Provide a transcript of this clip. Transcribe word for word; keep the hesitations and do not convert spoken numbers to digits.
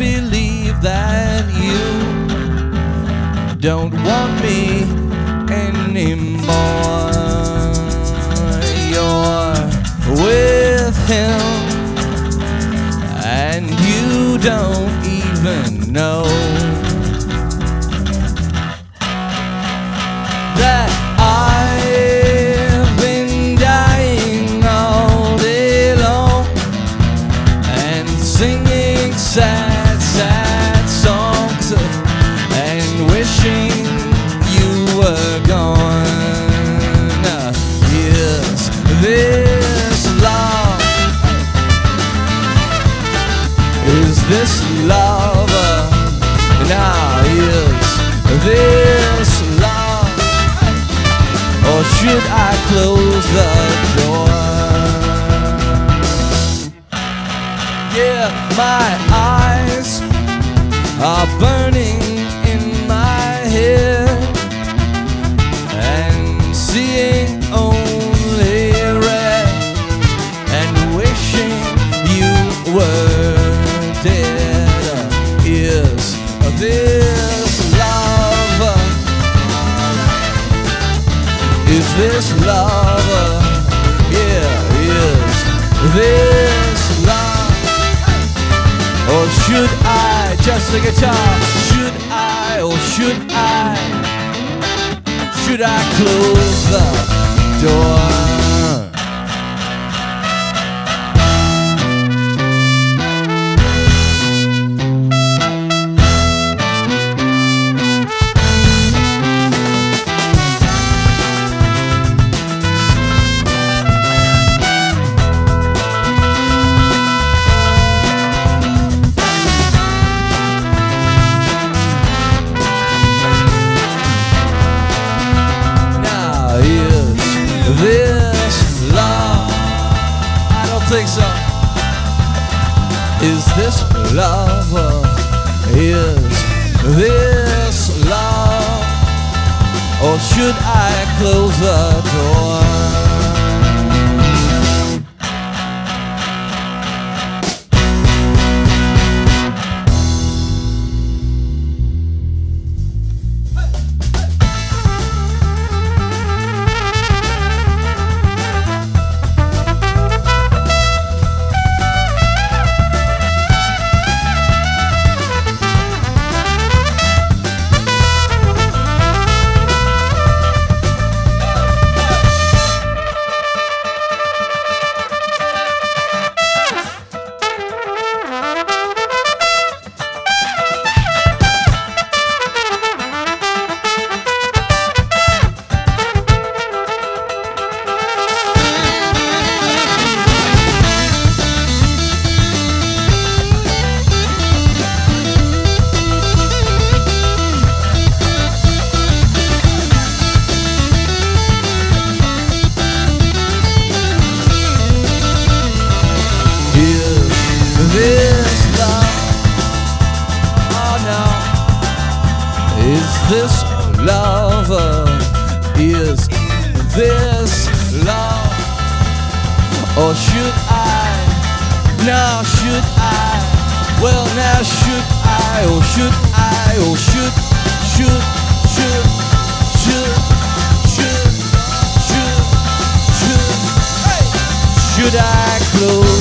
believe that you don't want me anymore. You're with him and you don't even know that I've been dying all day long and singing sad, sad songs and wishing you were gone. Yes, this love, is this love? Now is this love, or should I close the door? Yeah, my eyes are burning in my head and seeing only red and wishing you were dead. Is this love? Is this love? Yeah, is this love? Or should I, just the guitar, should I, or should I, should I close the door? This love, I don't think so. Is this love? Is this love? Or should I close the door? This love, oh no, is this love? Is this love? Or should I, now should I, well now should I, or should I, or should, should, should, should, should, should, should, hey, should I close